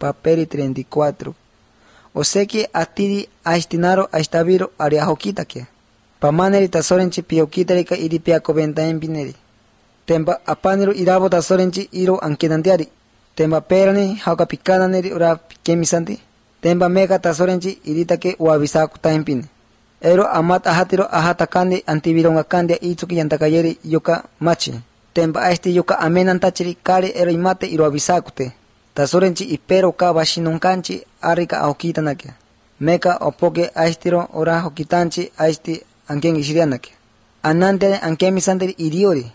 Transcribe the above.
paperi 34. Oseki atiri aistinaro aistaviro ariahokitakia. Pamaneri tasorenchi piokitarika iripiako ventaempineri. Temba apaniro irabo tasorenchi iro ankenandiari. Temba perani hauka pikananeri ura kemisanti. Temba mega tasorenchi iritake uavisaku taempine. Ero amat ahatiro ahatakandi antivironga kandia itsuki yantakayeri yoka machi. Temba aisti yoka amenantachiri kari ero imate iro avisakute. Tasorenchi ipero ka bashinonkanchi arika ahokitanakia. Meka opoke aistiro ora hokitanchi aisti anken ishirianakia. Anante ankemisanteri iriori.